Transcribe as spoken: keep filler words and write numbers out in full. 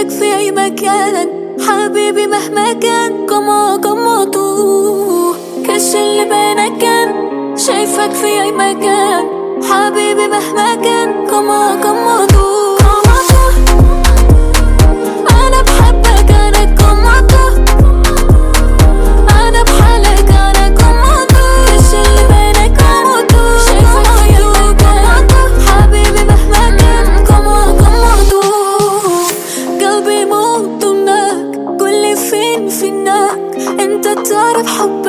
شايفك في أي مكان حبيبي مهما كان. كما كما تو كش اللي بينك كان شايفك في أي مكان حبيبي مهما كان. كما كما تو أنا بحبك أنا كما تو أنا بحالك أنا كما تو كش اللي بينك كما تو شايفك في أي مكان حبيبي مهما كان. كما كما تو قلبي موت هناك قولي فين فينك انت تعرف حب